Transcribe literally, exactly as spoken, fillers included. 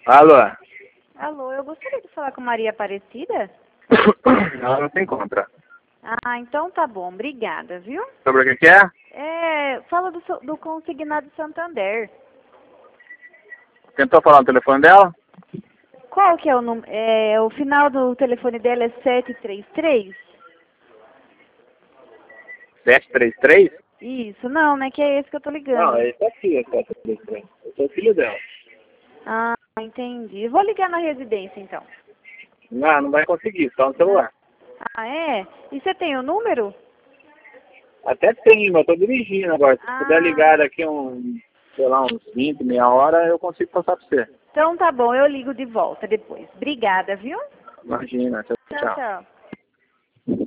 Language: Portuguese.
Alô? Alô, eu gostaria de falar com Maria Aparecida. Ela não se encontra. Ah, então tá bom, obrigada, viu? Sobre o que que é? É, fala do, so- do consignado Santander. Tentou falar no telefone dela? Qual que é o número? É, o final do telefone dela é sete três três? sete três três? Isso, não, né? Que é esse que eu tô ligando. Não, esse aqui é sete três três. Eu sou filho dela. Ah, entendi. Vou ligar na residência, então. Não, não vai conseguir, só no celular. Ah, é? E você tem o número? Até tem, mas eu tô dirigindo agora. Se Ah. puder ligar daqui um, sei lá, uns vinte, meia hora, eu consigo passar pra você. Então tá bom, eu ligo de volta depois. Obrigada, viu? Imagina, tchau, Tchau, tchau. tchau.